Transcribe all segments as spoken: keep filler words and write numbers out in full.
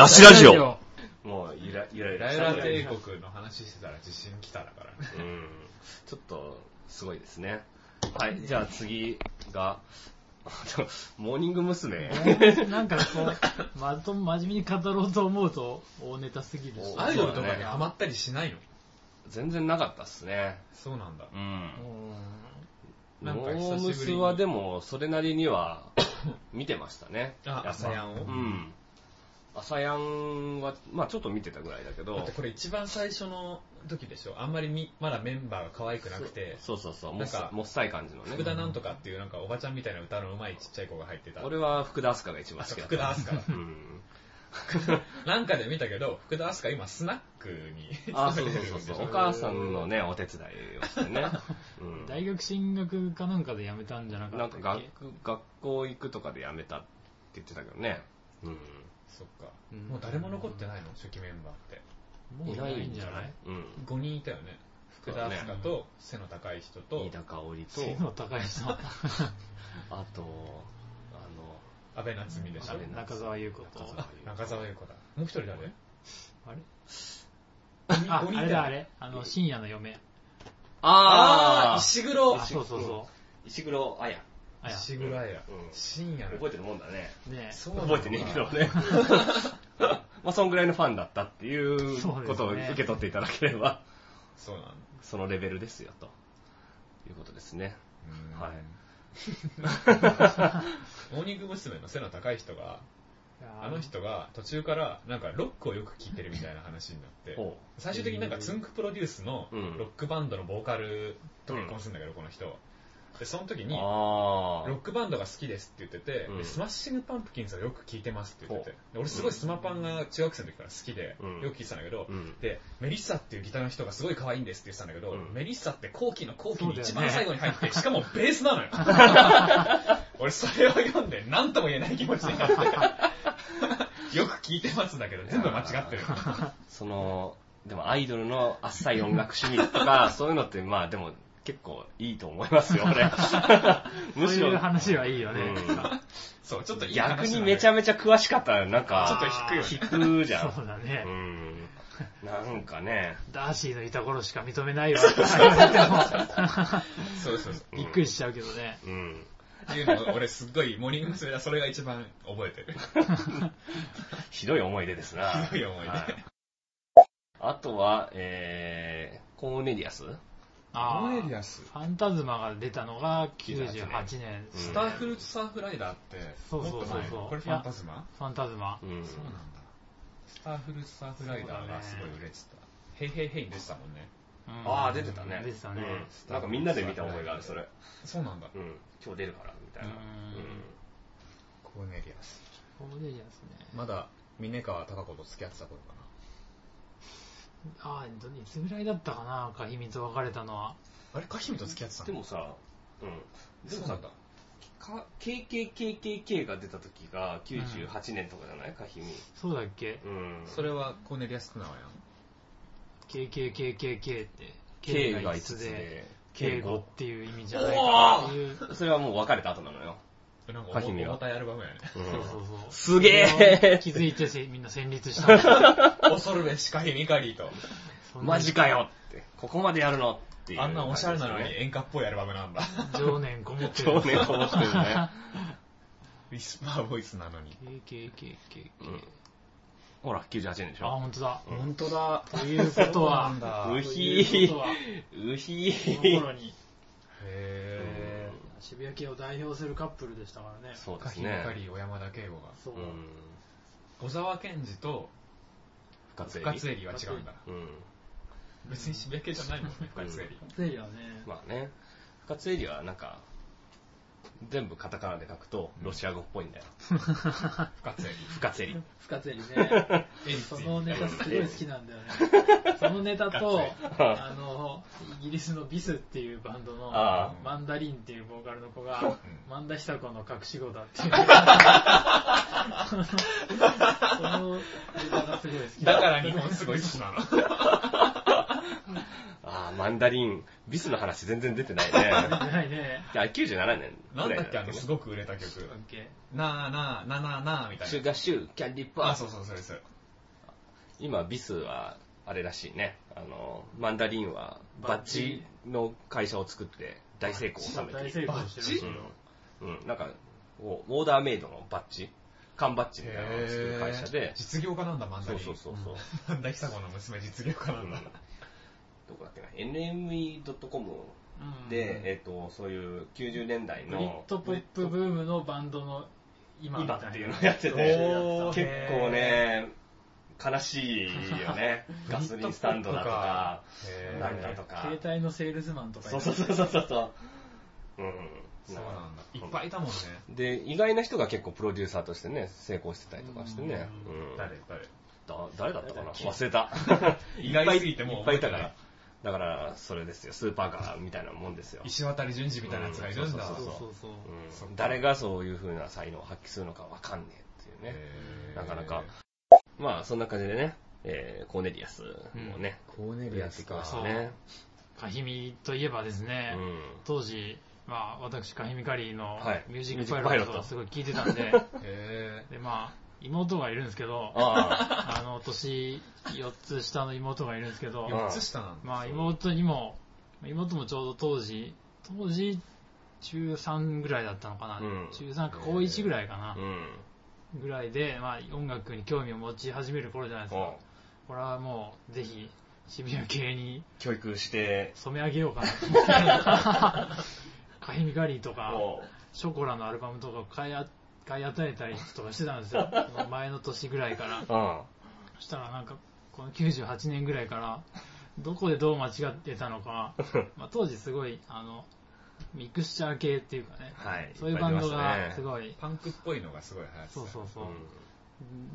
ダッシュラジオ。 もうゆらゆらゆらゆらゆら帝国の話してたら地震来ただから。 うん。ちょっとすごいですね。はい、じゃあ次がモーニング娘。 なんかこうまと真面目に語ろうと思うと大ネタすぎるし。 アイドルとかにハマったりしないの？ 全然なかったっすね。 そうなんだ。 うん。 なんかモームスはでもそれなりには見てましたね。 あ、朝やんを。 うん。朝やんはまあちょっと見てたぐらいだけど。 だってこれ一番最初の時でしょ。あんまりみまだメンバーが可愛くなくて。 そうそうそう。 なんかもっさい感じのね。 福田なんとかっていうなんかおばちゃんみたいな歌の上手いちっちゃい子が入ってた。 俺は福田明日香が一番好きだった。 福田明日香。うん。なんかで見たけど、福田明日香今スナックにあ、そうそうそうそう。お母さんのね、お手伝いをしてね。 うん、大学進学かなんかで辞めたんじゃなかったっけ？ なんか学学校行くとかで辞めたって言ってたけどね。うん。 そっか。もう誰も残ってないの？初期メンバーって。 もういないんじゃない？ うん。ごにんいたよね。福田明日香と背の高い人と飯田香織と背の高い人あと安倍夏実でしょ。 中澤優子と中澤優子だ。もう一人誰？ あれ？あ、あれだあれ。あの深夜の嫁。 ああ、石黒。 そうそうそう。 石黒彩。 石黒彩。深夜の。 覚えてるもんだね。 ね。 覚えてねえけどね。まあそんぐらいのファンだったっていうことを受け取っていただければ、 そうなんだ。 そのレベルですよということですね。はい。 モーニング娘。の背の高い人が、あの人が途中からなんかロックをよく聴いてるみたいな話になって、最終的になんかツンクプロデュースのロックバンドのボーカルと結婚するんだけど、この人。で、その時に、ロックバンドが好きですって言ってて、うん、スマッシングパンプキンズをよく聴いてますって言ってて、俺すごいスマパンが中学生の時から好きで、うん、よく聴いてたんだけど、うん、で、メリッサっていうギターの人がすごい可愛いんですって言ってたんだけど、うん、メリッサって後期の後期に一番最後に入って、ね、しかもベースなのよ。俺それを読んで何とも言えない気持ちになって、よく聴いてますんだけど、全部間違ってる。 その、でもアイドルの浅い音楽趣味とか、そういうのってまあでも、結構いいと思いますよ、俺。 むしろ。そういう話はいいよね。うん、 そう、ちょっといい話、ね。逆にめちゃめちゃ詳しかったら、なんか、 ちょっと引くよ、 ね。引くじゃん。 そうだね。 うん。なんかね。 ダーシーのいた頃しか認めないわ。 そうそうそう。 びっくりしちゃうけどね。 うん。っていうのを俺すっごいモーニング娘。だ、それが一番覚えてる。 ひどい思い出ですな。 ひどい思い出。はい、 あとは、えー、コーネリアスあーファンタズマが出たのがきゅうじゅうはちねん。 スターフルーツサーフライダーって、 そうそうそうそう。 これファンタズマ？ ファンタズマ。 うん、そうなんだ。スターフルーツサーフライダーがすごい売れてた。ヘイヘイヘイ出てたもんね。 うん、ああ、出てたね。 出てたね、 うん。なんかみんなで見た覚えがある、それ。 そうなんだ。 うん。今日出るから、みたいな。うん。 コーネリアス。 コーネリアスね。 まだ、峰川貴子と付き合ってた頃かな。 ああ、いつぐらいだったかな、カヒミと別れたのは。 あれ、カヒミと付き合ってたの？ でもさ、うん。でもさ、ケーケーケーケーケー が出た時がきゅうじゅうはちねんとかじゃない、うん、カヒミ。 そうだっけ？ うん。 それはコーネリアス・クナワやん。 ケーケーケーケーケー って、 K がいつで、 敬語っていう意味じゃないかっていう。 それはもう別れた後なのよ。 カヒミは重たいアルバムやね。 そうそうそう。 すげえ気づいてみんな戦慄したの。恐るべしカヒミカリーと。 マジかよって。ここまでやるのっていう、ね。 あんなおしゃれなのに演歌っぽいアルバムなんだ。 情念こもってる。 情念こもってるね。 ウィスパーボイスなのに。 ケーケーケーケーケー。 ほら、きゅうじゅうはちねんでしょ。 あ、ほんとだ。 ほんとだ。 ということは、 うひー。うひー。 この頃に。 へー。 渋谷系を代表するカップルでしたからね。 そうですね。 カヒミカリー、小山田圭吾が。 そう。 小沢健二と深津絵里は違うんだ。うん。別に渋谷系じゃないもんね、深津絵里。 深津絵里はね。 まあね。深津絵里はなんか、全部カタカナで書くとロシア語っぽいんだよ。 深津絵里。 深津絵里。 深津絵里ね。そのネタすごい好きなんだよね。そのネタと、あの、イギリスのビスっていうバンドのマンダリンっていうボーカルの子が、萬田久子の隠し子だっていう。そのネタがすごい好き。 だから日本すごい好きなの。 あああ、マンダリン、ビスの話全然出てないね。出てないね。 いや、きゅうじゅうななねんなんだっけ、あの、すごく売れた曲。なーなー、なーなーなーみたいな。 シュガーシュー、キャンディーパー。 あ、そうそう、それそれ。 今、ビスは、あれらしいね。あの、マンダリンは、バッジの会社を作って大成功を収めている。 大成功してる。 うん。うん、なんか、オーダーメイドのバッジ缶バッジみたいなのを作る会社で。 実業家なんだ、マンダリン。 そうそうそう。 マンダ久子の娘、実業家なんだ。 どこだっけな、エヌエムイードットコム で、えっと、そういうきゅうじゅうねんだいの。 ブリッドポップブームのバンドの今みたいな。 今っていうのをやってて、結構ね、悲しいよね。ガソリンスタンドだとか、なんだとか。 携帯のセールスマンとか。 そうそうそうそうそう。うん。 そうなんだ。いっぱいいたもんね。 で、意外な人が結構プロデューサーとしてね、成功してたりとかしてね。 誰誰だ誰だったかな忘れた。 意外すぎてもういっぱいいたから。だから、それですよ。スーパーカーみたいなもんですよ。 石渡淳二みたいなやつがいるんだ。 そうそうそう。 誰がそういう風な才能を発揮するのかわかんねえっていうね。なかなか。まあ、そんな感じでね、えー、コーネリアスもね、 うん、コーネリアスか。 そうね。 カヒミといえばですね、うん、当時、まあ、私、カヒミカリーのミュージックパイロットをすごい聞いてたんで、 へで、まあ、妹がいるんですけど、あ, あの、年よっつ下の妹がいるんですけど、 よっつ下なんだ。 まあ、妹にも、妹もちょうど当時、当時、中さんぐらいだったのかな。うん、中さんか高いちぐらいかな。うんぐらいで、まあ、音楽に興味を持ち始める頃じゃないですか。これはもう、ぜひ、渋谷系に教育して染め上げようかな。カヒミカリーとか、ショコラのアルバムとかを買い、買い与えたりとかしてたんですよ。その前の年ぐらいから。そしたらなんか、このきゅうじゅうはちねんぐらいから、どこでどう間違ってたのか、まあ、当時すごい、あの、ミクスチャー系っていうかね、はい、そういうバンドがすごい、 ね、パンクっぽいのがすごい流行ってた。 そうそうそう、うん、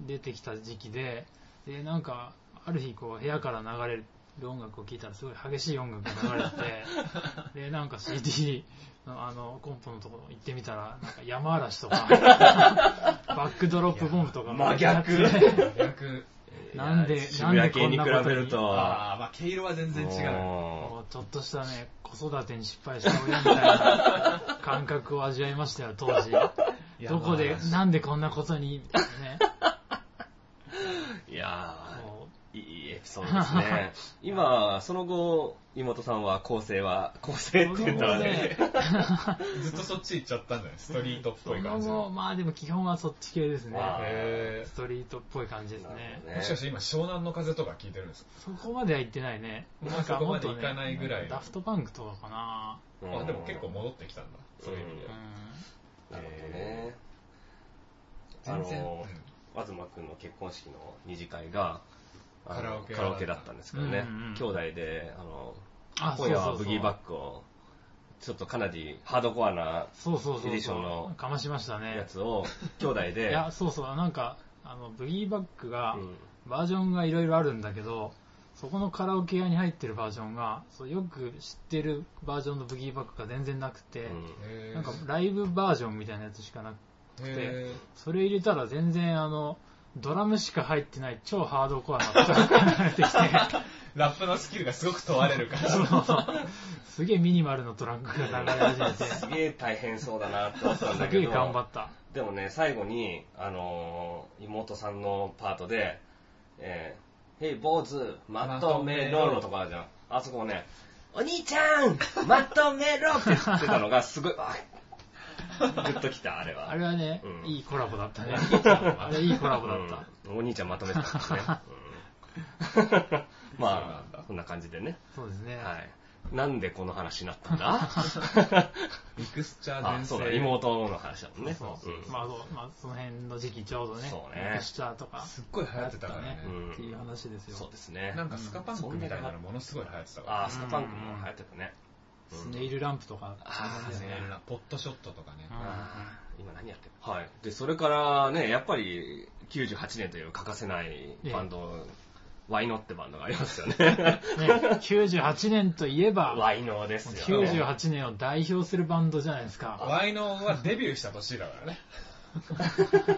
出てきた時期で、で、なんか、ある日こう部屋から流れる音楽を聴いたらすごい激しい音楽が流れてて、で、なんか シーディー のあの、コンポのところ行ってみたら、なんか山嵐とか、バックドロップボムとか真逆真逆なんで、 渋谷系に比べると、 ああ、まあ、毛色は全然違う。 ちょっとしたね、子育てに失敗した親みたいな感覚を味わいましたよ、当時。どこで、なんでこんなことに、みたいなね。 いやー、いいエピソードですね。今、その後、妹さんは構成は、構成って言ったらね、 ずっとそっち行っちゃったんじゃないストリートっぽい感じ。 その後、まあでも基本はそっち系ですね。ストリートっぽい感じですね。 もしかして今、湘南の風とか聞いてるんですか？ そこまでは行ってないね。 なんかそこまで行かないぐらい。 ダフトパンクとかかな。 あ、でも結構戻ってきたんだ。そういう意味では。 なるほどね。全然。東くんの結婚式の二次会が、カラオケカラオケだったんですけどね、うんうん、兄弟であの今夜はブギーバックをちょっとかなりハードコアなエディションのかましましたねやつを兄弟でいやそうそうなんかあのブギーバックが、うん、バージョンがいろいろあるんだけどそこのカラオケ屋に入ってるバージョンがそうよく知ってるバージョンのブギーバックが全然なくて、うん、なんかライブバージョンみたいなやつしかなくてそれ入れたら全然あのドラムしか入ってない超ハードコアなトラックが流れてきてラップのスキルがすごく問われるからすげえミニマルのトラックが流れ始めてすげえ大変そうだなって思ったんだけどすげえ頑張ったでもね最後に、あのー、妹さんのパートで「えー、ヘイ坊主まとめろ」のとこあるじゃんあそこをね「お兄ちゃんまとめろ」って言ってたのがすごいグッときたあれはあれはね、うん、いいコラボだったねあれいいコラボだった、 うん、お兄ちゃんまとめてたんですね、うん、まあそんな感じでねそうですねはいなんでこの話になったんだミクスチャー全盛そうだ妹の話だもんねそうそう、うん、まあ、まあその辺の時期ちょうどねそうねミクスチャーとかすっごい流行ってたからね、 うん、っていう話ですよそうですねなんかスカパンクみたいなのものすごい流行ってたから、 ああスカパンクも流行ってたねスネイルランプとか、 あスネイルランプ、ポットショットとかね。 あ今何やってる？はい。でそれからねやっぱりきゅうじゅうはちねんという欠かせないバンド、ワイノってバンドがありますよね。ねきゅうじゅうはちねんといえばワイノですよ。 きゅうじゅうはちねんを代表するバンドじゃないですか。 ワイノはデビューした年だからね。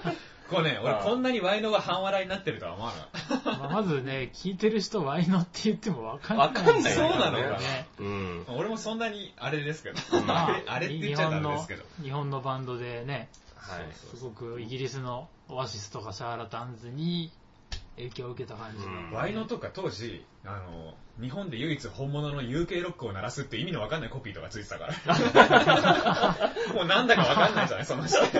構ね、俺こんなにワイノが半笑いになってるとは思わなかった。 まあまずね、聞いてる人ワイノって言っても分かんない。 分かんないそうなのかね。 うん。俺もそんなにあれですけど。まあ、あれって言っちゃダメですけど。 日本のバンドでね、はい、すごくイギリスのオアシスとかシャーラタンズに影響を受けた感じの、 うん、ワイノとか当時あの日本で唯一本物の ユーケー ロックを鳴らすって意味の分かんないコピーとかついてたからもうなんだか分かんないじゃないその人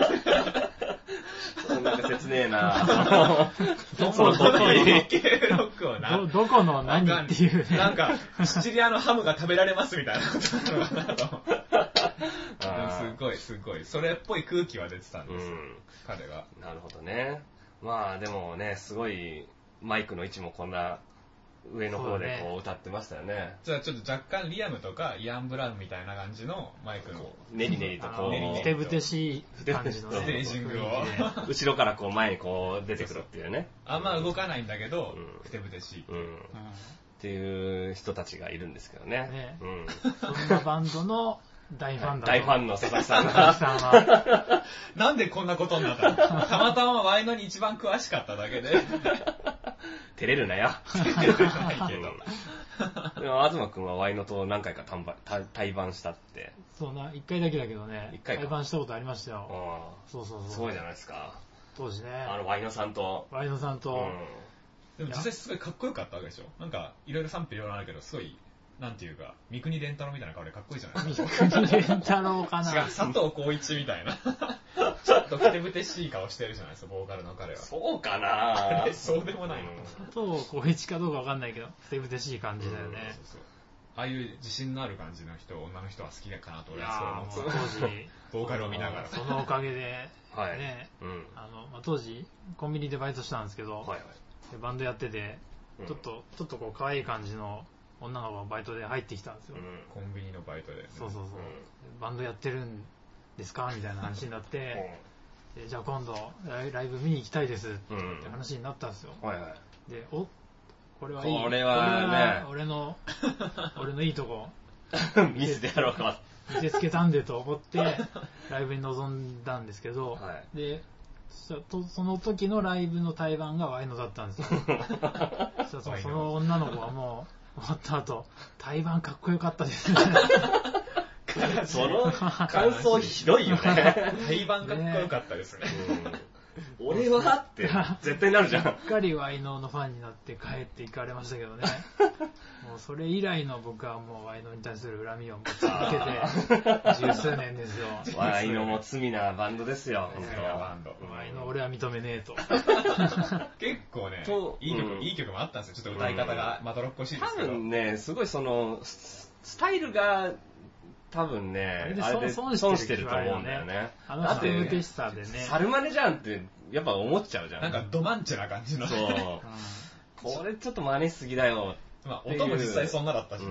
なんか切ねえな本物の ユーケー ロックをなど, どこの何っていう、 ね、なんかシチリアのハムが食べられますみたいなことなのかなとすごいすごいそれっぽい空気は出てたんですよ、うん、彼が。 なるほどね。まあでもね、すごいマイクの位置もこんな上の方でこう歌ってましたよね。ねじゃあちょっと若干リアムとかイアン・ブラウンみたいな感じのマイクのネリネリとこうふてぶてしい感じの、ね、 ステージングを後ろからこう前にこう出てくるっていうね。 あんま動かないんだけど、うん、ふてぶてしい、うんうん、 っていう人たちがいるんですけどね。ね、 うん、そんなバンドの大ファンだ大ファンの佐々木さんがなんでこんなことになったのたまたまワイノに一番詳しかっただけで照れるなよ照れるないけどでも東くんはワイノと何回か対バンしたって。 そうな、一回だけだけどね、一回対バンしたことありましたよ。そうそうそう、 すごいじゃないですか当時ね。 あのワイノさんとワイノさんと、 うん、でも実際すごいかっこよかったわけでしょ。なんかいろいろ賛否両論あるけどすごいなんていうか、三國連太郎みたいな顔でかっこいいじゃないですか。 三國連太郎かな。 違う、佐藤浩市みたいな。ちょっとふてぶてしい顔してるじゃないですか、ボーカルの彼は。 そうかなそうでもないの。 佐藤浩市かどうかわかんないけど、ふてぶてしい感じだよね。そうそうああいう自信のある感じの人、女の人は好きだかなと俺はそう思ってた。当時、ボーカルを見ながら。 そのおかげで、はい、ね、うん、あの、まあ、当時、コンビニでバイトしたんですけど、はいはい、でバンドやってて、ちょっと、ちょっとこう可愛い感じの、女の子がバイトで入ってきたんですよ、うん、 コンビニのバイトで、ね、 そうそうそう、うん、バンドやってるんですかみたいな話になって、うん、でじゃあ今度ライブ見に行きたいですって話になったんですよ、うんはいはい、でおこれはいいこれはね俺の俺のいいとこ見せてやろうか見せつけたんでと思ってライブに臨んだんですけど、はい、でその時のライブの対バンがワイノだったんですよそ, その女の子はもう終わった後、対バンかっこよかったですね。 その感想ひどいよね。 対バンかっこよかったですね。 うん、俺はって絶対なるじゃん。しっかりワイノのファンになって帰っていかれましたけどね。もうそれ以来の僕はもうワイノに対する恨みを持ち続けて十数年ですよ。 ワイノも罪なバンドですよ。 本当はバンド。 ワイノ俺は認めねえと。 結構ね、いい曲、うん、いい曲もあったんですよ。ちょっと歌い方がまどろっこしいですけど。 多分ね、すごいそのスタイルが多分ね、あれで損してると思うんだよね。 あのふてぶてしさでね。 サルマネじゃんってやっぱ思っちゃうじゃん。 なんかドマンチェな感じの。 そう。これちょっと真似しすぎだよ。 まあ音も実際そんなだったし、ね。 うん。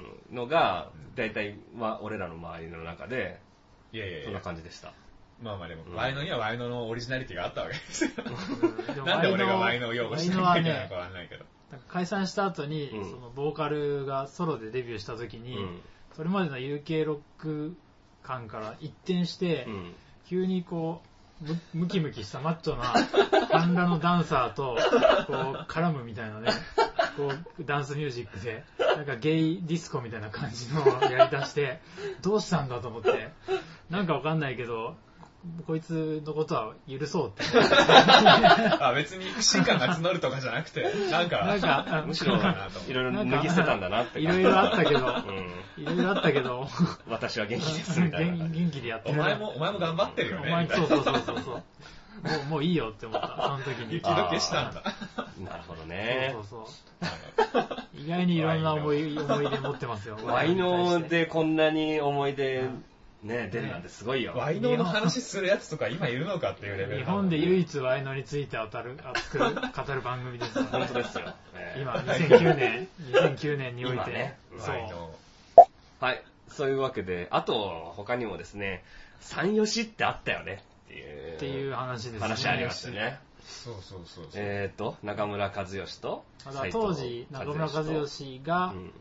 のが大体は俺らの周りの中で、 いやいやいやそんな感じでした。 まあまあでも、うん、ワイノにはワイノのオリジナリティがあったわけですよ。なんで俺がワイノを擁護してるのかわかんないけど。 解散した後に、うん、そのボーカルがソロでデビューした時に、うん、それまでの ユーケー ロック感から一転して、うん、急にこうム、ムキムキしたマッチョな半裸のダンサーとこう絡むみたいなね、こうダンスミュージックでなんかゲイディスコみたいな感じのやりだしてどうしたんだと思って、なんかわかんないけどこいつのことは許そうってあ、別に不信感が募るとかじゃなくてなんかなんかむしろいろいろ脱ぎ捨てたんだなっていろいろあったけど、いろいろあったけど私は元気ですみたいな元気でやってる。 お前もお前も頑張ってるよね。 お前そうそうそうそうそうもうもういいよって思ったその時に。 雪解けしたんだ。 なるほどね。 そうそうそう意外にいろんな思い思い出持ってますよ。 ワイノでこんなに思い出ね、出るなんてすごいよ。 ワイノの話するやつとか今いるのかっていうレベル。 日本で唯一ワイノについて当たる熱く語る番組です。 本当ですよ。 今にせんきゅうねんにせんきゅうねんにおいてね。 そう。はい。そういうわけで、あと他にもですね、三好ってあったよねっていうっていう話ですね。 話ありましたね。 そうそうそうそう。 えっと中村和義と当時中村和義が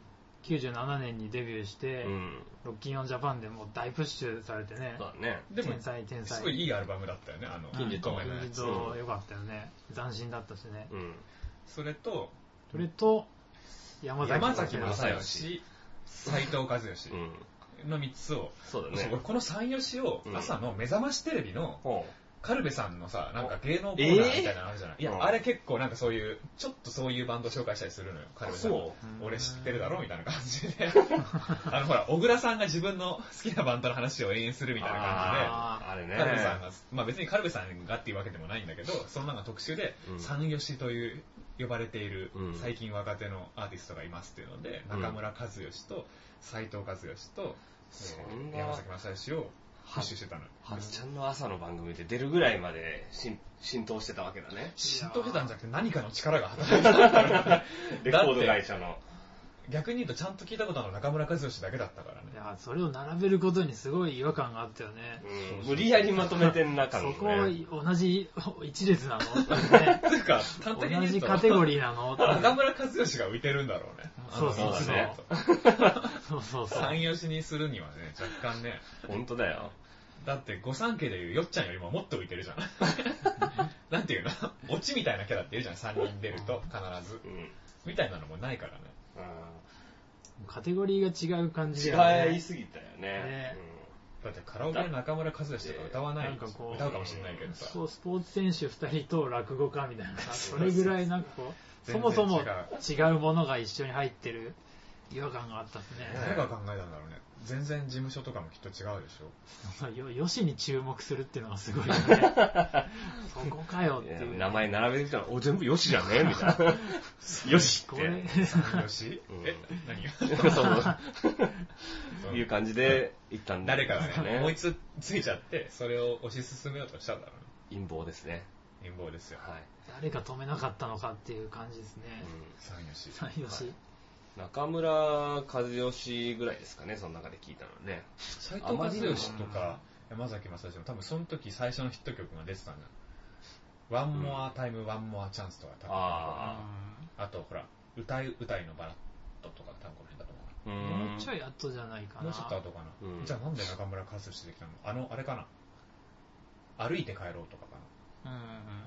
きゅうじゅうななねんにデビューして、うん、ロッキンオンジャパンでもう大プッシュされてね。 そうだね。 でも天才天才。すごいいいアルバムだったよね。あの金字塔のやつ。金字塔良かったよね。斬新だったしね。うん、 それとそれと山崎正義、斉藤和義のみっつを。 そうだね。 この三義を朝の目覚ましテレビの、うんカルベさんのさ、なんか芸能コーナーみたいなのあるじゃない、えー、いや、うん、あれ結構なんかそういう、ちょっとそういうバンド紹介したりするのよ、カルベさん。俺知ってるだろみたいな感じで。あの、ほら、小倉さんが自分の好きなバンドの話を延々するみたいな感じで、ああれね、カルベさんが、まあ別にカルベさんがっていうわけでもないんだけど、そのなんか特集で、うん、三吉という呼ばれている最近若手のアーティストがいますっていうので、うん、中村和義と斉藤和義と、えー、山崎正義を、プッシュしてたの。 はずちゃんの朝の番組で出るぐらいまで浸透してたわけだね。 浸透してたんじゃなくて何かの力が働いてたレコード会社の。 逆に言うとちゃんと聞いたことあるの中村和義だけだったからね。 いや、それを並べることにすごい違和感があったよね。 うん、無理やりまとめてん中の、 ね。そこ同じ一列なのってね。というか、簡単に言うと同じカテゴリーなの中村和義が浮いてるんだろうね。 そうそうそう。 そうそうそう。三吉にするにはね、若干ね。 本当だよ。 だって御三家でいうよっちゃんよりももっと浮いてるじゃん。なんていうのオチみたいなキャラっているじゃん、さんにん出ると必ず、うん、みたいなのもないからね。 うん、カテゴリーが違う感じだよね。違いすぎたよね。ねうん、だってカラオケで中村和義とか歌わない、なんかこう歌うかもしれないけどさ、 そうスポーツ選手ふたりと落語家みたいなそれぐらいなんかこうそもそも違うものが一緒に入ってる違和感があったですね。 誰が考えたんだろうね。全然事務所とかもきっと違うでしょ。よ、よしに注目するっていうのがすごいよね。そこかよっていう。 名前並べてきたら、お、全部よしじゃねえみたいな。よしって。 よし、うん、え、何がそういう感じで行ったんだ、 ね。誰かがね、思いつついちゃって、それを推し進めようとしたんだろうね。陰謀ですね。 陰謀ですよ。はい。 誰が止めなかったのかっていう感じですね。 三吉。 三吉。 中村和義ぐらいですかね、その中で聞いたのね。 斉藤和義とか山崎正義も多分その時最初のヒット曲が出てたんだ。ワンモアタイム、ワンモアチャンスとか多分。あ, あとほら、歌い歌いのバラッドとか多分この辺だと思う。もうちょい後じゃないかな。 もうちょっと後かな。うん、じゃあなんで中村和義できたの？あの、あれかな。歩いて帰ろうとかかな。うんうんうん。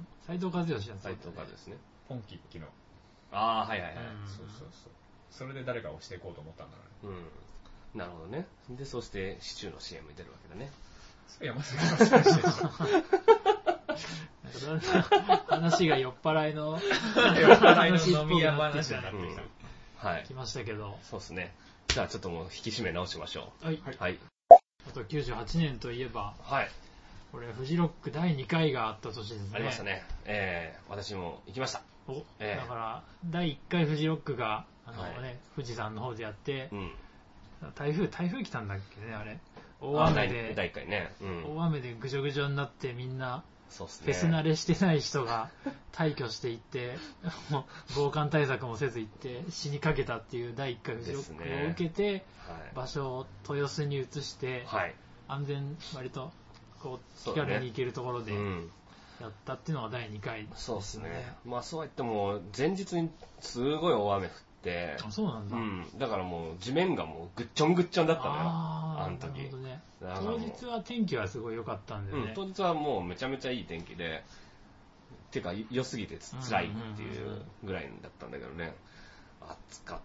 斉藤和義だった、 ね。斉藤和義ですね。 ポンキッキの。 ああ、はいはいはい。 そうそうそう。それで誰かを押していこうと思ったんだろうね。 うん。なるほどね。で、そしてシチューの シーエム に出るわけだね。 それ山崎正義でしょ。話が酔っ払いの酔っ払いの飲み屋話になってきた。 うん、はい。 来ましたけど。 そうですね。じゃあちょっともう引き締め直しましょう。はい。はい。あときゅうじゅうはちねんといえば、 はい。 これフジロックだいにかいがあった年ですね。 ありましたね。えー、私も行きました。 お、えー、だからだいいっかいフジロックがあの、ねはい、富士山の方でやって、うん、台風台風来たんだっけねあれ大雨でだいいっかいね、 うん、大雨でぐじょぐじょになってみんなそうっすね、 フェス慣れしてない人が退去していってもう防寒対策もせず行って死にかけたっていうだいいっかいフジロックを受けて、ねはい、場所を豊洲に移して、はい、安全割とこう気軽に行けるところで、やったっていうのがだいにかいですね。 そうですね。まあそうやっても前日にすごい大雨降って、 あ、そうなんだ。 うん。だからもう地面がもうぐっちょんぐっちょんだったのよ。ああの時。 なるほどね。当日は天気はすごい良かったんだよね。 うん、当日はもうめちゃめちゃいい天気で、てか良すぎて辛いっていうぐらいだったんだけどね。暑かった。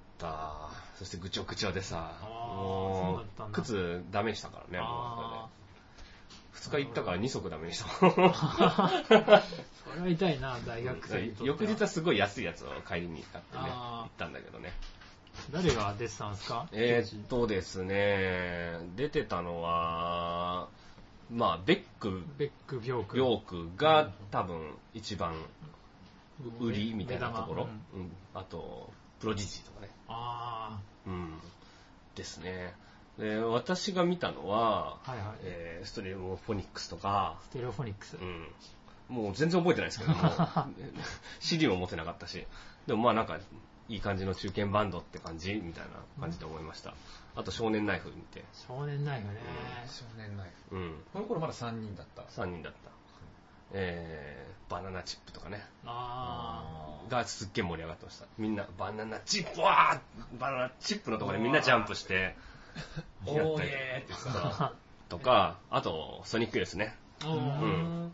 そしてぐちょぐちょでさ、もう靴ダメしたからね。もうふつか行ったからに足ダメにした。それは痛いな、大学生にとっては。 翌日はすごい安いやつを買いに行ってね、行ったんだけどね。 誰が出てたんですか？ えーっとですね、出てたのは、まあ、ベック、 ベック、ビョーク。 ビョークが多分一番売りみたいなところ。うんうん、あと、プロディジーとかね。 ああ。うん。ですね。で私が見たのは、はいはいえー、ストレオフォニックスとかステレオフォニックス、 うん、もう全然覚えてないですけどもシーディー も持ってなかったしでもまあなんかいい感じの中堅バンドって感じみたいな感じで思いました、うん、あと少年ナイフ見て少年ナイフね、 うん、少年ナイフ、 うん、 この頃まださんにんだったさんにんだった、 えー、バナナチップとかね。あがすっげえ盛り上がってました。みんな、バナナチップ、わーバナナチップのところでみんなジャンプして、 おーイエーってさ。 とか、あと、ソニックユースね。うん。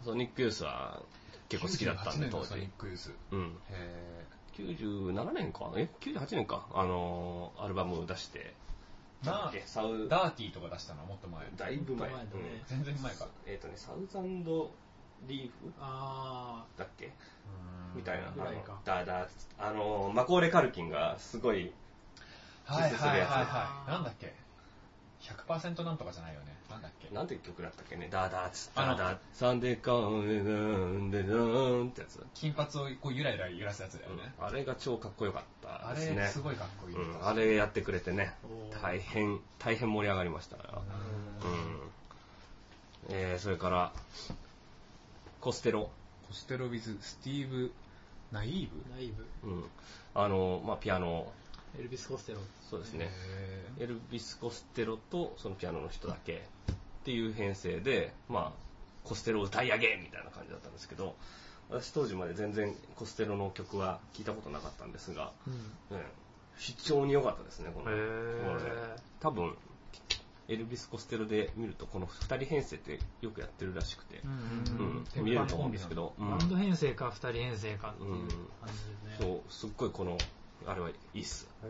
ソニックユースは結構好きだったんで、当時。 ソニックユース。 うん。へー。きゅうじゅうななねんかえ ?きゅうじゅうはちねんか。あのー、アルバムを出して。 ダーサウダーティーとか出したのはもっと前。 だいぶ前。前だね、うん、全然前か。 えっ、ー、とね、サウザンドリーフあだっけみたいな。あのだだあのマコーレ・カルキンがすごいはいはいはいはい。なんだっけ ?ひゃくパーセント なんとかじゃないよね。なんだっけなんて曲だったっけね。ダーダーツダーダーサンデーカーンデンデンってやつ。 金髪をこうゆらゆら揺らすやつだよね、 うん。あれが超かっこよかったですね。 あれすごいかっこいい、 うん。あれやってくれてね。大変大変盛り上がりましたから。うん。えー、それからコステロ。 コステロ with スティーブ・ナイーブナイーブ。 うん。あの、まあ、ピアノ。 エルビス・コステロ。 そうですね。エルビス・コステロとそのピアノの人だけっていう編成で、まあ、コステロを歌い上げみたいな感じだったんですけど、私当時まで全然コステロの曲は聞いたことなかったんですが、うんね、非常に良かったですね、この。多分、エルビス・コステロで見るとこのふたり編成ってよくやってるらしくて、うんうん、見れると思うんですけど、 うん、バンド編成かふたり編成かっていう感じでね、 うん、そうすっごいこのあれはいいっす、うん、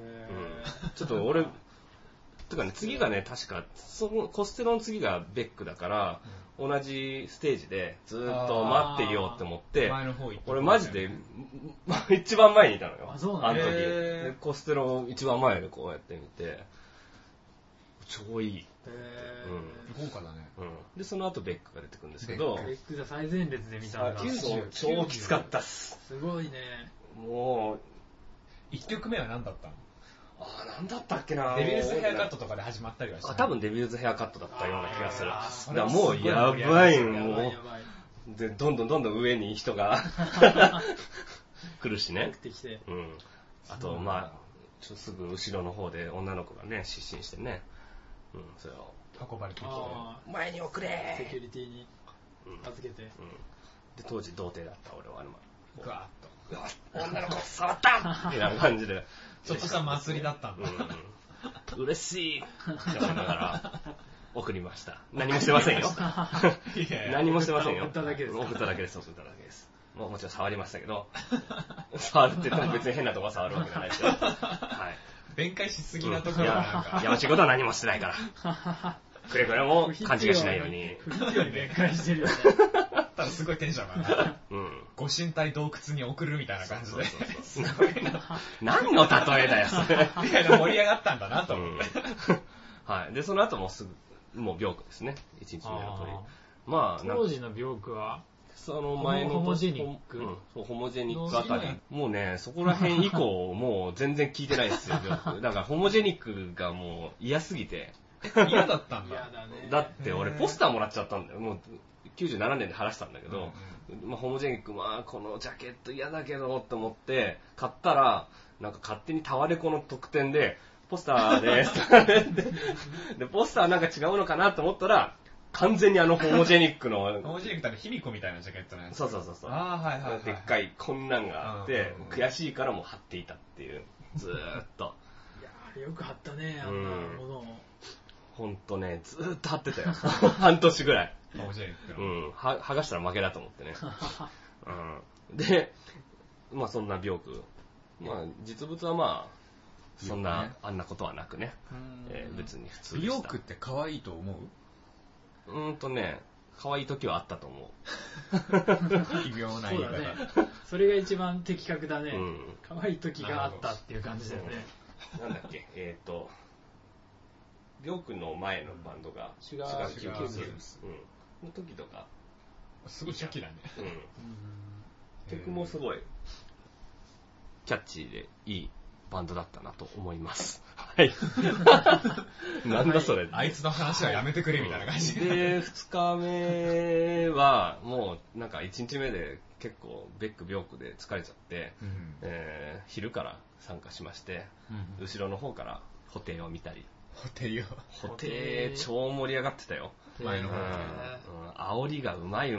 ちょっと俺とかね次がね確かそのコステロの次がベックだから、うん、同じステージでずっと待っていようって思って前の方行って、 俺マジで一番前にいたのよ。 あ、そうなんだ。 あの時でコステロ一番前でこうやって見て超いい。 へー、うん、豪華だね、 うん、でその後ベックが出てくるんですけど、 ベックが最前列で見たんだ。 超きつかったっす。 すごいね。 もういっきょくめは何だったの？ ああ、なんだったっけな。 デビューズヘアカットとかで始まったりはした。 あ、多分デビューズヘアカットだったような気がする。だからもうやばい、もうでどんどんどんどん上に人が来るしね。うん。あとまあちょっとすぐ後ろの方で女の子がね失神してね。うん、それを運ばれてきて前に送れセキュリティに預けて、うん、 で当時童貞だった俺はあのグワッと女の子触ったみたいな感じでちょっとした祭りだったんだ、 うん、嬉しいって思いながら送りました。何もしてませんよ何もしてませんよ。 送っただけです。 送っただけです。送っただけです。もうもちろん触りましたけど触るって言っても別に変なところ触るわけじゃないですよ。はい。 弁解しすぎなところがなんか、 うん、山仕事は何もしてないからくれぐれも勘違いしないように不必要に弁解してるよね多分すごいテンションがね、うん、ご神体洞窟に送るみたいな感じで、すごいな何の例えだよそれみたいな盛り上がったんだなと思って、 うん、はい。でその後もすぐもう病句ですね。いちにちめの鳥。まあ当時の病句はその前のホモジェニック、 うん、そうホモジェニックあたりもうねそこら辺以降もう全然聞いてないですよ。だからホモジェニックがもう嫌すぎて嫌だったんだ。 だね。 だって俺ポスターもらっちゃったんだよ。もうきゅうじゅうななねんで話したんだけど、うんうんまあ、ホモジェニックまあこのジャケット嫌だけどって思って買ったらなんか勝手にタワレコの特典でポスターですでポスターなんか違うのかなと思ったら完全にあのホモジェニックのホモジェニックってあの卑弥呼みたいなジャケットのやつ。 そうそうそうそう。 ああはいはい、はい、 でっかいこんなんがあって、うん、悔しいからもう貼っていたっていうずーっと。 いやあれよく貼ったねあんなものを。 ほんとねずーっと貼ってたよ。半年ぐらい。 ホモジェニックの。 うんは剥がしたら負けだと思ってね。うん、でまあそんな病句。まあ実物はまあ。そんな、ね、あんなことはなくね、えー、別に普通でした。 美容区って可愛いと思う？ うーんとね、可愛い時はあったと思う。奇妙な言い方。 そうだね。それが一番的確だね。うん、可愛い時があったっていう感じだよね。 なんだっけ、えっ、ー、と、りょうくんの前のバンドが、 シュガーキューブスの時とか。 すごい初期だね。 うん。曲もすごい、キャッチーでいいバンドだったなと思います。はい。なんだそれ。 あいつの話はやめてくれみたいな感じで、ふつかめはもうなんかいちにちめで結構ベック病区で疲れちゃって、うんえー、昼から参加しまして、うん、後ろの方から布袋を見たり。 布袋を布袋超盛り上がってたよ。 前の方で、 うん。煽りがうまいうまい。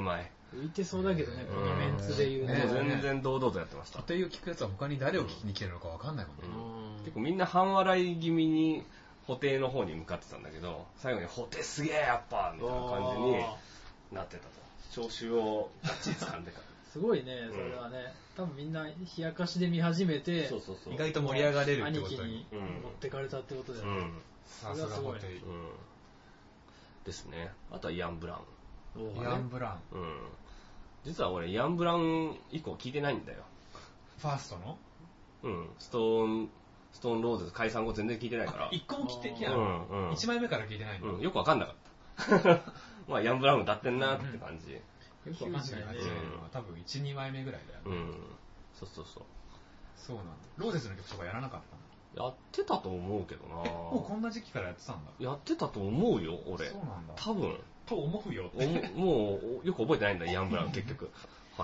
浮いてそうだけどね、このメンツで言うね。 全然堂々とやってました。 という聞くやつは他に誰を聞きに来てるのか分かんないもんね。 結構みんな半笑い気味に布袋の方に向かってたんだけど、最後に布袋すげえやっぱみたいな感じになってたと。聴衆をガッチリ掴んでから。 すごいね、それはね。多分みんな冷やかしで見始めて、 そうそうそう、意外と盛り上がれるってことに兄貴に持ってかれたってことだよね。うん、 さすが布袋、うん、 ですね。あとはイアン・ブラウン。イアン・ブラウン。 うん。実は俺イアン・ブラウン以降聞いてないんだよ。 ファーストの？ うん。ストーンストーンローズ解散後全然聞いてないから。 一個も聞いてない。うんうん。一枚目から聞いてないんだ。 うん。よくわかんなかった。まあヤン・ブラウン歌ってんなって感じ。 よくわかんないね。 きゅうじゅうはちねんは多分いち、にまいめぐらいだよね。 うん。そうそうそう。 そうなんだ。ローゼスの曲とかやらなかったの？やってたと思うけどな。 もうこんな時期からやってたんだ。 やってたと思うよ、俺。 そうなんだ。 多分。 と思うよって。 もうよく覚えてないんだ、ヤン・ブラウン結局。はい。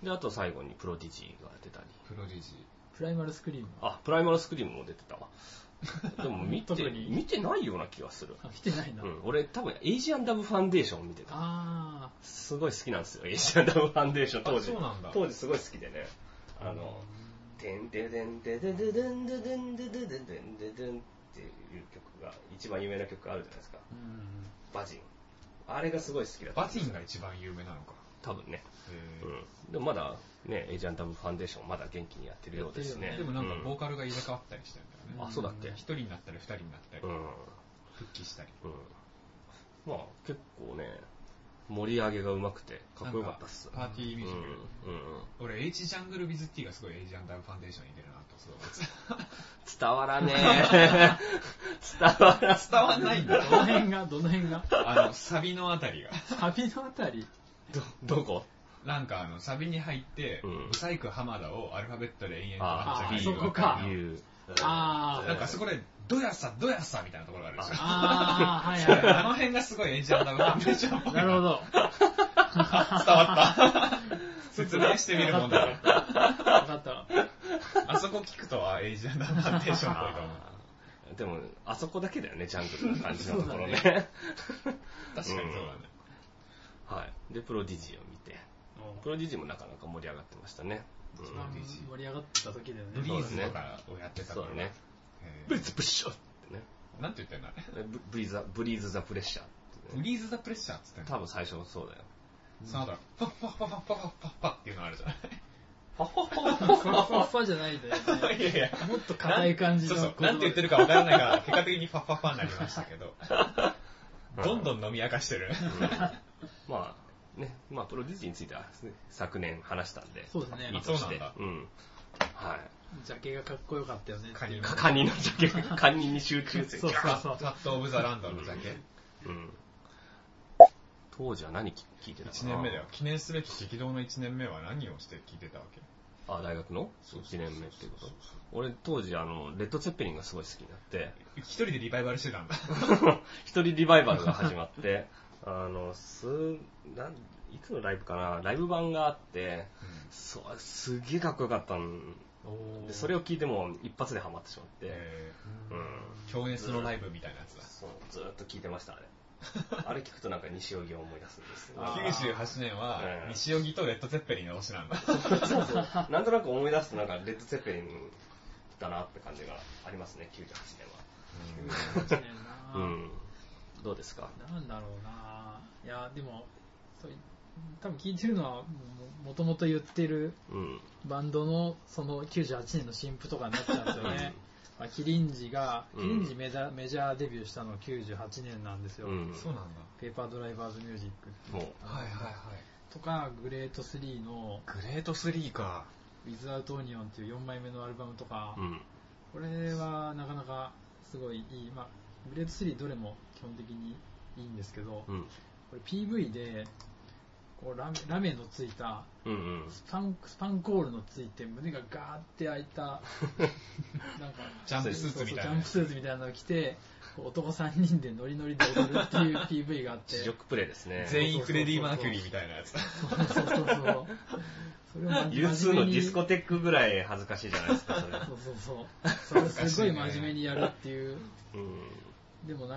で、あと最後にプロディジーが出たり。 プロディジー。 プライマルスクリーム。 あ、プライマルスクリームも出てたわ。でも見て、見てないような気がする。 あ、見てないな。 うん。俺多分エイジアンダブファンデーション見てた。 ああ。 すごい好きなんですよ、エイジアンダブファンデーション当時。 そうなんだ。 当時すごい好きでね。あの、てんてでんてでででんででんででででんででんっていう曲が、一番有名な曲があるじゃないですか。バジン。あれがすごい好きだった。 バジンが一番有名なのか。 多分ね。うん。でもまだね、エイジアンダブファンデーションまだ元気にやってるようですね。 でもなんかボーカルが入れ替わったりしてるんだよね。 あ、そうだっけ？ 一人になったり二人になったり、復帰したり。 まあ結構ね、盛り上げがうまくてかっこよかったっす。 パーティーミュージック。俺 H ジャングル with T がすごいエイジアンダブファンデーションに出るなとすごい。 伝わらねえ。伝わら伝わんないんだ。 どの辺がどの辺が？ あのサビのあたりが。 サビのあたり？ どどこ？ なんかあのサビに入って、ブサイク浜田をアルファベットで延々とあそこか。 ああ。なんかそこでどやさどやさみたいなところがあるんですよ。 ああはいはい。 あの辺がすごいエイジアンダブファンデーション。 なるほど。 伝わった。説明してみるもんだ。分かった。 あそこ聞くとはエイジアンダブファンデーションっぽいと思う。 でもあそこだけだよね、ジャングルな感じのところね。 確かにそうだね。 はい。でプロディジーを見て。プロディジーもなかなか盛り上がってましたね。 一番盛り上がった時だよね。 ブリーズとかをやってたからね。ブリーズプレッシャーってね。 なんて言ってんだね。 ブリーズブリーズザプレッシャー。 ブリーズザプレッシャーっつってんの。 多分最初そうだよ。 その後ファッファッファッファッファッファッファっていうのあるじゃない。 ファッファッファッファッファッファじゃないんだよね。 いやいや。 もっと硬い感じの。 そうそう。なんて言ってるかわからないから結果的にファッファッファになりましたけど。どんどん飲み明かしてる。 まあ。ね、まあプロディジーについては、ね、昨年話したんで、 そうですね。 いいとして、 うん、 はい。 ジャケがかっこよかったよね。 カニカニのジャケ、カニに集中性。 そうそうそう。 カットオブザランドのジャケ。 うん。当時は何聞いてたかな。 いちねんめだよ。記念すべき激動のいちねんめは何をして聞いてたわけ？ あ、大学のいちねんめっていうこと？俺当時あのレッド・ツェッペリンがすごい好きになって、 一人でリバイバルしてたんだ。 一人リバイバルが始まって、あのすなんいつのライブかな、ライブ版があって、うん、そうすげえかっこよかったんで、それを聞いても一発でハマってしまって、 うん、強熱のライブみたいなやつだ。 そうずっと聞いてましたあれ。あれ聞くとなんか西荻を思い出すんですよ。 きゅうじゅうはちねんは西荻とレッド・ツェッペリンの推しなんだ。 そうそう。なんとなく思い出すとなんかレッド・ツェッペリンだなって感じがありますね、きゅうじゅうはちねんは。 きゅうじゅうはちねんな。 うん。どうですか？ なんだろうな。いやでもそう多分聞いてるのは も, もともと言ってるバンドのそのきゅうじゅうはちねんの新譜とかになっちゃうんですよね。まあ、キリンジが、キリンジメジャー、メジャーデビューしたのはきゅうじゅうはちねんなんですよ。 うん、そうなんだ。 ペーパードライバーズミュージック。 もうはいはいはい。 とか、グレートスリーの、 グレートスリーか。 Without Onion っていうよんまいめのアルバムとか、 うん、 これはなかなかすごいいい。まあ、グレートスリーどれも基本的にいいんですけど、 うん、 これ ピーブイ で、こう ラ, メラメのついた、 うんうん、 スパンスパンコールのついて胸がガーって開いたなんかジャンプスーツみたいなジャンプスーツみたいなのを着て男さんにんでノリノリで踊るっていう ピーブイ があって地獄プレイですね。 全員フレディ・マーキュリーみたいなやつだ。 そうそうそうそうそれを有数のディスコテックぐらい恥ずかしいじゃないですかそれ。 そうそうそうそれすごい真面目にやるっていう、 うん、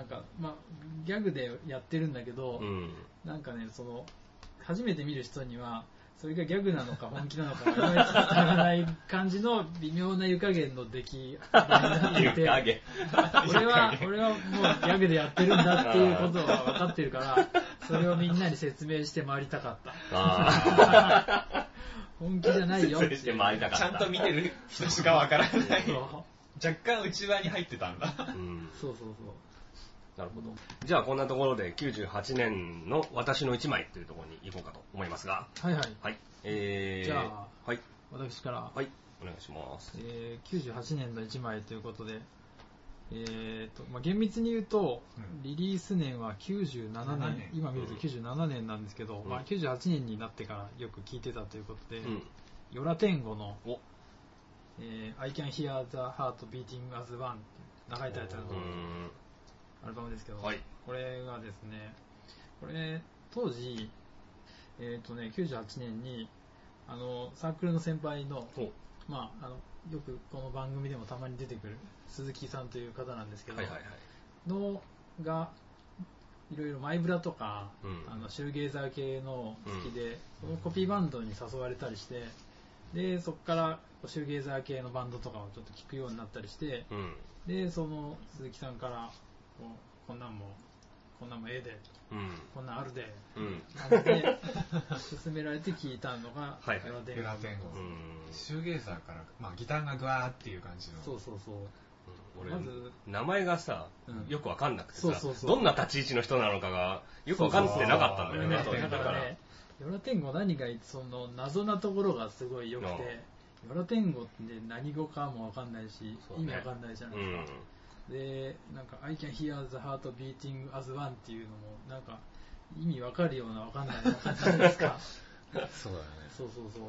でもなんかまあギャグでやってるんだけど、 うん、 なんかねその初めて見る人にはそれがギャグなのか本気なのかいまいち伝わらない感じの微妙な湯加減の出来になってて俺は俺はもうギャグでやってるんだっていうことは分かってるからそれをみんなに説明して回りたかった本気じゃないよってちゃんと見てる人しか分からない若干内輪に入ってたんだ、 うん、そうそうそうなるほど。じゃあこんなところできゅうじゅうはちねんの私の一枚というところに行こうかと思いますが。 はいはい。 はい。えー、 じゃあ、 はい、 私から。 はい。お願いします。 えー、きゅうじゅうはちねんの一枚ということで、えーと、まあ、厳密に言うと、うん、リリース年はきゅうじゅうななねん、年今見るときゅうじゅうななねんなんですけど、うん、まあ、きゅうじゅうはちねんになってからよく聞いてたということで、うん、ヨラテンゴの、えー、I Can Hear the Heart Beating as One 長いタイトルのアルバムですけど、はい、これがですね、これ当時、えーとね、きゅうじゅうはちねんにあのサークルの先輩の、まあ、あのよくこの番組でもたまに出てくる鈴木さんという方なんですけど、はいはいはい、のがいろいろマイブラとか、うん、あのシューゲイザー系の好きで、うん、このコピーバンドに誘われたりして、でそこからシューゲイザー系のバンドとかをちょっと聞くようになったりして、うん、でその鈴木さんからこ, こんなんもこんなんもええで、うん、こんなんあるで、うん、なんで勧められて聞いたのがヨラテンゴ、シューゲイザーから、まあ、ギターがグワーっていう感じのそうそうそう、 うん、俺まず名前がさ、うん、よくわかんなくてさ、そうそうそう、どんな立ち位置の人なのかがよくわかってなかったんだよね。 そうそうそう、だからね、ヨラテンゴ何がその謎なところがすごい良くて、ヨラテンゴって何語かもわかんないし、ね、意味わかんないじゃないですか、うん、でなんか I can hear the heart beating as one っていうのもなんか意味わかるようなわかんないような感じじゃないですかそうだね、 そうそうそう、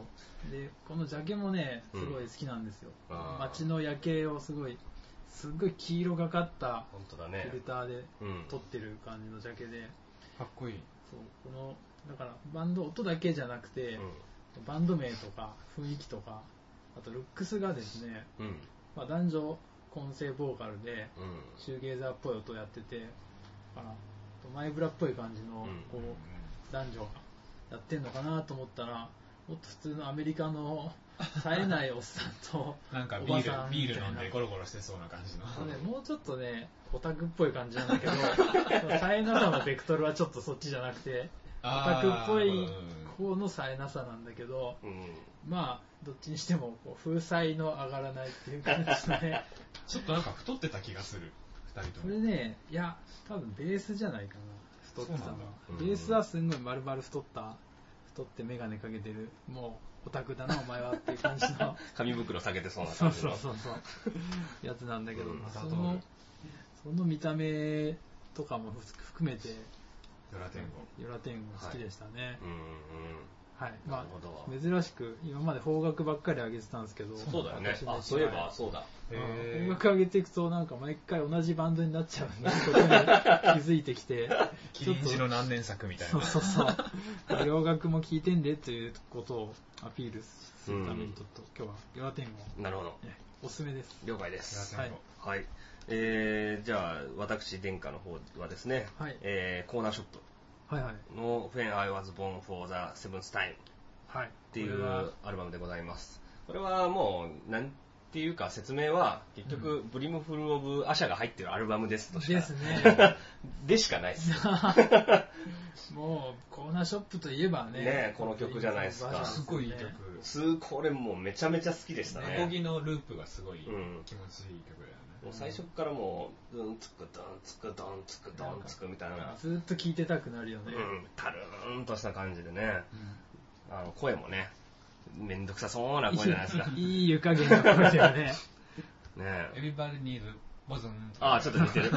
でこのジャケもねすごい好きなんですよ、うん、街の夜景をすごいすごい黄色がかったフィルターで撮ってる感じのジャケで、うん、 かっこいい。 そう、このだからバンド音だけじゃなくて、うん、バンド名とか雰囲気とかあとルックスがですね、うん、まあ、男女混声ボーカルで、うん、シューゲイザーっぽい音をやってて、あのマイブラっぽい感じのこう男女がやってんのかなと思ったら、もっと普通のアメリカの冴えないおっさんとなんかビールビール飲んでゴロゴロしてそうな感じの、 ね、もうちょっとねオタクっぽい感じなんだけど冴えなさのベクトルはちょっとそっちじゃなくてオタクっぽい方の冴えなさなんだけど、うん、まあどっちにしてもこう風采の上がらないっていう感じですねちょっとなんか太ってた気がするふたりとも。 これね、いや多分ベースじゃないかな、太ってたのは。ベースはすんごい丸々太った太って眼鏡かけてる、もうオタクだなお前はっていう感じの紙袋下げてそうな感じのそうそうそうそうやつなんだけど、うん、そのその見た目とかも含めてヨラテンゴヨラテンゴ好きでしたね、はい、うんうん、はい、まあ珍しく今まで邦楽ばっかり上げてたんですけど、 そうだよね、あ、そういえばそうだ、 邦楽上げていくとなんか毎回同じバンドになっちゃうんだことに気づいてきてキリンジの何年作みたいな、 そうそうそう洋楽も聴いてんでということをアピールするためにちょっと、うん、今日はヨラテンゴ、 なるほど、 おすすめです。 了解です。はい、はい、えー、じゃあ私殿下の方はですね、はい、えー、コーナーショップの When I Was Born for the Seventh Time っていうアルバムでございます。これはもうなんていうか説明は結局、うん、ブリムフル・オブ・アシャが入ってるアルバムですとしかですねでしかないですもうコーナーショップといえばねね、この曲じゃないですか。 すごいいい曲、 すこれもうめちゃめちゃ好きでしたね。 アコギのループがすごい気持ちいい曲だよね、 もう最初からもうドンツクドンツクドンツクドンツクみたいな、 ずっと聴いてたくなるよね、 うん、タルーンとした感じでね、うん、あの声もねめんどくさそうな声じゃないですか。 いい湯加減な声だよね。 ねえ。 Everybody needs boson。 ああ、ちょっと似てる。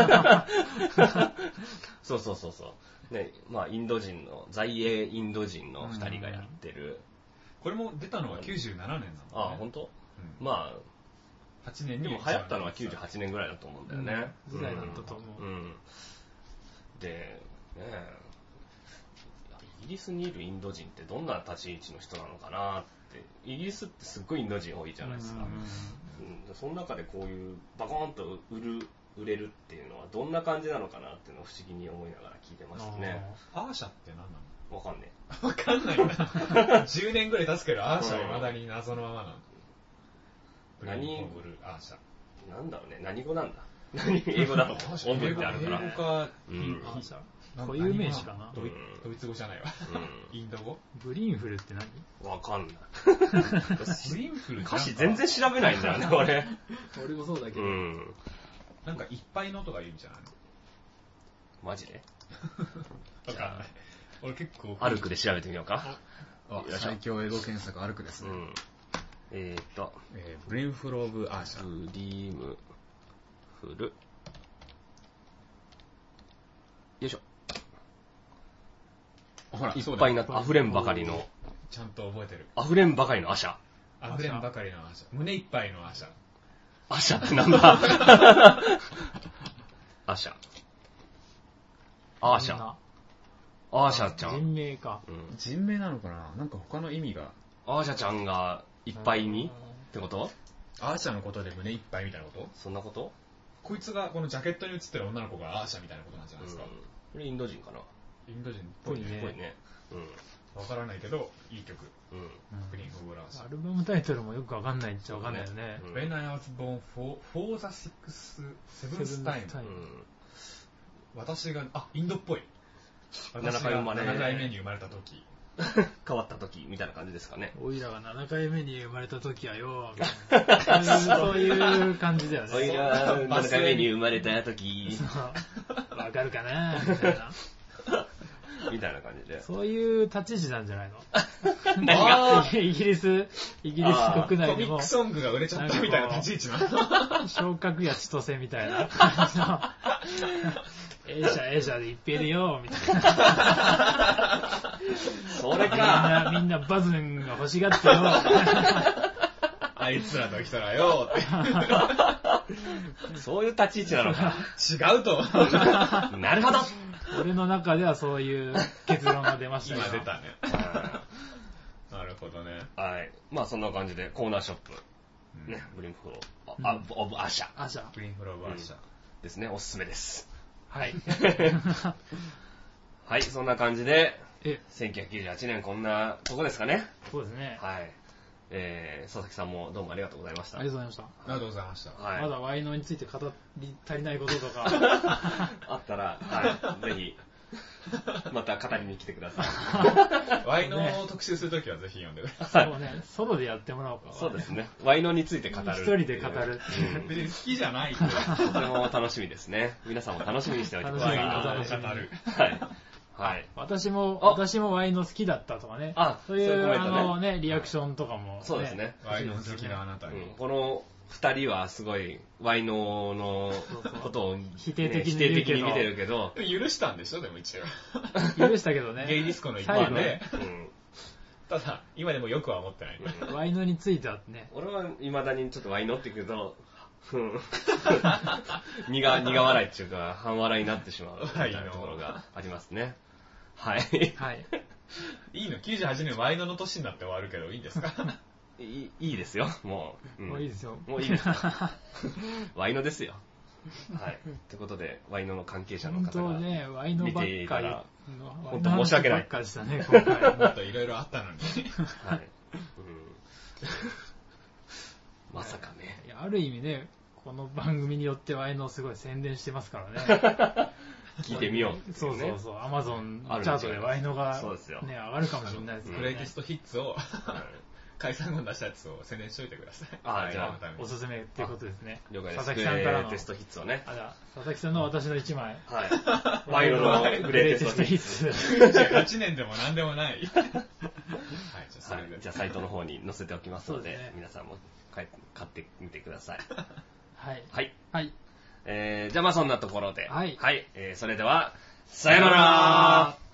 そうそうそうそう。ね、まあインド人の在英インド人の二人がやってる。 これも出たのはきゅうじゅうななねんなの、ね。 ああ、本当？うん、まあはちねんにも流行ったのはきゅうじゅうはちねんぐらいだと思うんだよね。 時代だったと思う。うん。 で、ねえ。イギリスにいるインド人ってどんな立ち位置の人なのかなって。イギリスってすっごいインド人多いじゃないですか、うん、その中でこういうバコーンと売る売れるっていうのはどんな感じなのかなっていうのを不思議に思いながら聞いてましたね。 アーシャって何なわかんねえ。わかんないんだ。じゅうねんぐらい経つけど、アーシャは未だに謎のままなの。 何ブルアーシャ。 なんだろうね、何語なんだ。何英語だと音部ってあるから。 英語か、 うん。アーシャ。固有名詞かな。 ドイツ語じゃないわ。インド語？ ブリンフルって何？ わかんない。 ブリンフル歌詞全然調べないんだよね、俺。 俺もそうだけど。 なんかいっぱいのとか言うんじゃないの？ マジで？ わかんない。俺結構。 アルクで調べてみようか。 最強英語検索アルクですね。 えーっと、 ブリンフルオブアーシャ。 ブリムフル。よいしょ。ほら、いっぱいになった。溢れんばかりの。 ちゃんと覚えてる。 溢れんばかりのアシャ。 溢れんばかりのアシャ。胸いっぱいのアシャ。 アシャってなんだアシャ。アーシャ。アーシャちゃん。 人名か。 人名なのかな？なんか他の意味が。 アーシャちゃんがいっぱいにってこと？ アーシャのことで胸いっぱいみたいなこと？ そんなこと？ こいつがこのジャケットに写ってる女の子がアーシャみたいなことなんじゃないですか。 これインド人かな？ インド人っぽいね。 ぽいね。 うん。わからないけど、いい曲。うん。ブリンフルオブアーシャ。 アルバムタイトルもよくわかんないっちゃわかんないよね。 When I was born for, for the sixth, seventh time. 私が、あ、インドっぽい。 ななかい生まれ。 ななかいめに生まれた時。 変わった時みたいな感じですかね。 おいらがななかいめに生まれた時はよ、みたいな。そういう感じだよね。 おいらがななかいめに生まれた時。 わかるかなみたいな。 みたいな感じで。 そういう立ち位置なんじゃないの？ 何がイギリス、イギリス国内でも。 コミックソングが売れちゃったみたいな立ち位置なの。 昇格や千歳みたいな感じの。ええじゃええじゃでいっぺいでよ、みたいな。 それか。 みんな、みんなバズンが欲しがってよ。 あいつらと来たらよって。 そういう立ち位置なのか。 違うと。 なるほど。 俺の中ではそういう結論が出ましたよ。 今出たね。なるほどね。 はい。まあそんな感じでコーナーショップ。ね、ブリンフロー、あ、オブアシャ。 アシャ。 ブリンフローオブアシャ。 ですね、おすすめです。 はい。 はい、そんな感じで、せんきゅうひゃくきゅうじゅうはちねんこんなとこですかね。 そうですね。 はい。えー、佐々木さんもどうもありがとうございました。 ありがとうございました。 ありがとうございました。 はい。 まだワイノについて語り足りないこととかあったら、はい、ぜひ、また語りに来てください。ワイノを特集するときはぜひ読んでください。 そうね、ソロでやってもらおうか。 そうですね。ワイノについて語る。 一人で語る。 別に好きじゃない。 とても楽しみですね。皆さんも楽しみにしておいてください。 ワイノを語る。 はい。はい。 私も、私もワイノ好きだったとかね。 あ、 そういう、あのね、リアクションとかも。 そうですね。 ワイノ好きなあなたに。 この二人はすごいワイノのことを否定的に見てるけど。 許したんでしょでも一応。 許したけどね。 ゲイディスコの一環で。ただ、今でもよくは思ってない。 ワイノについてはね。 俺は未だにちょっとワイノって言うと、苦、苦笑いっていうか、半笑いになってしまうみたいなところがありますね。はい。 はい。 いいの ?きゅうじゅうはちねんワイノの年になって終わるけどいいんですかいい、いいですよ、もう。うん、もういいですよ。 もういいですよ。ワイノですよ。はい。ということで、ワイノの関係者の方が見ていたら、 本当ね、ワイノばっかり。 本当申し訳ない。 ばっかりしたね、今回。 もっといろいろあったのに。 はい。まさかね。 いや、ある意味ね、この番組によってワイノをすごい宣伝してますからね。 聞いてみよう。そうそうそう。アマゾンチャートでワイノがね、上がるかもしれないですね。 グレイテストヒッツを、解散後に出したやつを宣伝しといてください。 ああ、じゃあ、 おすすめっていうことですね。 了解です。 佐々木さんからの。 グレイテストヒッツをね。 あ、じゃあ、佐々木さんの私の一枚。 はい。ワイノのグレイテストヒッツ。 きゅうじゅうはちねんでも何でもない。はい、 じゃあサイトの方に載せておきますので、皆さんも買ってみてください。 はい。 はい。 はい。 えー、じゃあまあそんなところで。 はい。 はい。えー、それでは、さよなら。